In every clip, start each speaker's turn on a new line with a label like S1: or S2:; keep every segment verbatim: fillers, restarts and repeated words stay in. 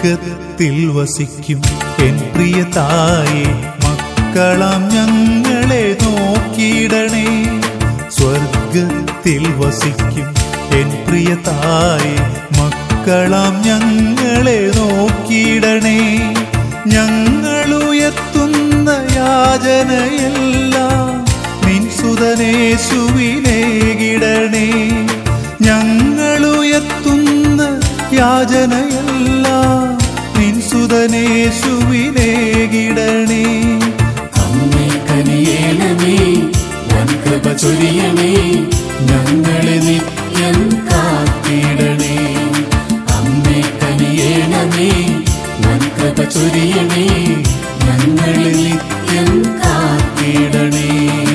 S1: സ്വർഗത്തിൽ വസിക്കും എൻ പ്രിയ തായേ, മക്കളാം ഞങ്ങളെ നോക്കിയിടണേ. സ്വർഗത്തിൽ വസിക്കും എൻ പ്രിയ തായേ, മക്കളാം ഞങ്ങളെ നോക്കിയിടണേ. ഞങ്ങളുയർത്തുന്ന യാചനയെല്ലാം നിൻ സുതനേശുവിനേകിടണേ. ഞങ്ങളുയർത്തുന്ന യാചനയെല്ലാം നിൻ സുതനേശുവിനേകിടണേ.
S2: അമ്മേ കനിയേണമേ, വൻകൃപ ചൊരിയണേ, ഞങ്ങളെ നിത്യം കാത്തിടണേ. അമ്മേ കനിയേണമേ, വൻകൃപ ചൊരിയണേ, ഞങ്ങളെ നിത്യം കാത്തിടണേ.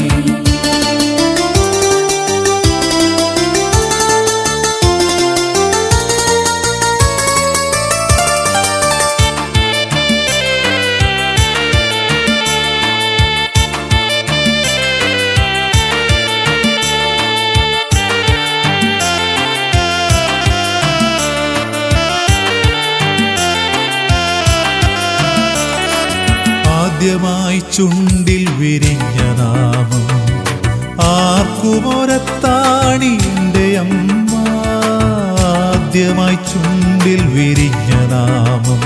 S1: ആദ്യമായി ചുണ്ടിൽ വിരിഞ്ഞ നാമം ആർക്കുമൊരത്താണി എൻ്റെ അമ്മ. ആദ്യമായി ചുണ്ടിൽ വിരിഞ്ഞ നാമം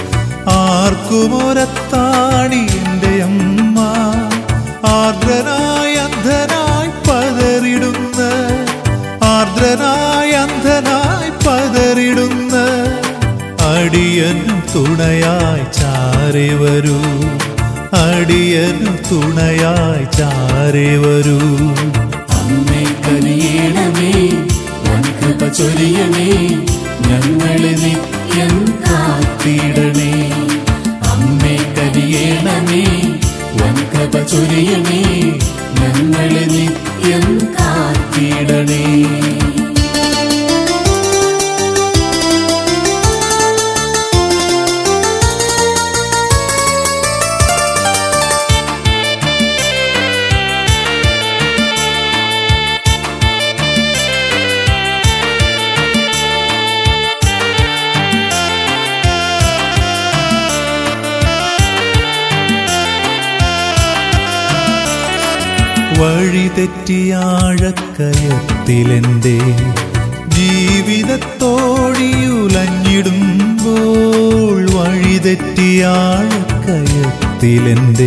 S1: ആർക്കുമൊരത്താണി എൻ്റെ അമ്മ. ആർദ്രനായ അന്ധനായി പതറിടുന്ന ആർദ്രനായ അന്ധനായി പതറിടുന്ന അടിയനു തുണയായി ചാരെ വരൂ, അടിയനു തുണയായി ചാരെ വരൂ.
S2: അമ്മേ കനിയേണമേ, വൻകൃപ ചൊരിയണേ, ഞങ്ങളെ നിത്യം കാത്തിടണേ. അമ്മേ കനിയേണമേ, വൻകൃപ ചൊരിയണേ, ഞങ്ങളെ നിത്യം കാത്തിടണേ.
S1: വഴിതെറ്റിയാഴക്കയത്തിലെൻ്റെ ജീവിതത്തോടിയുലഞ്ഞിടുമ്പോൾ, വഴിതെറ്റിയാഴക്കയത്തിലെൻ്റെ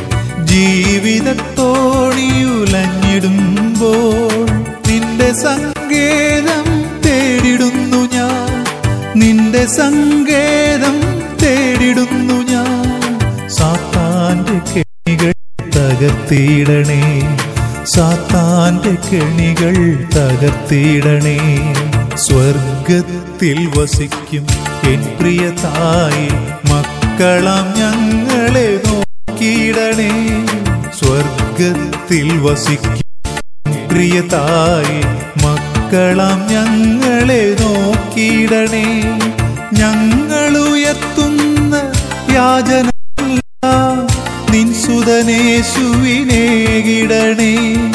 S1: ജീവിതത്തോടിയുലഞ്ഞിടുമ്പോൾ, നിന്റെ സങ്കേതം തേടിടുന്നു ഞാൻ, നിന്റെ സങ്കേതം തേടിടുന്നു ഞാൻ. സാത്താന്റെ കെണികൾ തകർത്തിടണേ, സാത്താന്റെ കെണികൾ തകർത്തിടണേ. സ്വർഗത്തിൽ വസിക്കും എൻ പ്രിയ തായേ, മക്കളാം ഞങ്ങളെ നോക്കിയിടണേ. സ്വർഗത്തിൽ വസിക്കും പ്രിയ തായേ, മക്കളാം ഞങ്ങളെ നോക്കിയിടണേ. ഞങ്ങളുയർത്തുന്ന യാചന നിൻ സുതനേശുവിനേകിടണേ.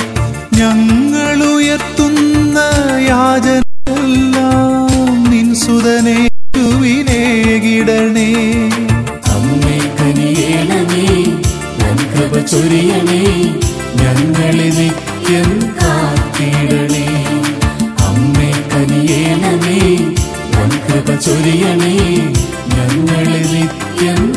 S1: ഞങ്ങളുയർത്തുന്ന യാചനയെല്ലാം നിൻ സുതനേശുവിനേകിടണേ.
S2: അമ്മേ കനിയേണമേ, വൻകൃപ ചൊരിയണേ, ഞങ്ങളെ നിത്യം കാത്തിടണേ. അമ്മേ കനിയേണമേ, വൻകൃപ ചൊരിയണേ, ഞങ്ങളെ നിത്യം